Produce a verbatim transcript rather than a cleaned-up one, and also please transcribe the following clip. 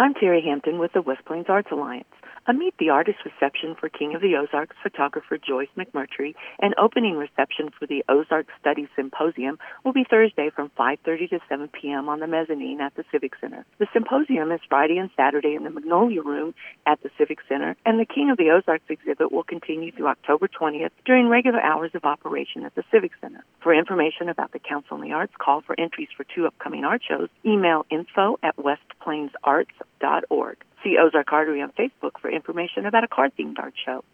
I'm Terry Hampton with the West Plains Arts Alliance. A Meet the Artist reception for King of the Ozarks photographer Joyce McMurtry and opening reception for the Ozark Studies Symposium will be Thursday from five thirty to seven p.m. on the mezzanine at the Civic Center. The symposium is Friday and Saturday in the Magnolia Room at the Civic Center, and the King of the Ozarks exhibit will continue through October twentieth during regular hours of operation at the Civic Center. For information about the Council on the Arts, call for entries for two upcoming art shows. Email info at westplainsarts dot org. See Ozark Artery on Facebook for information about a card-themed art show.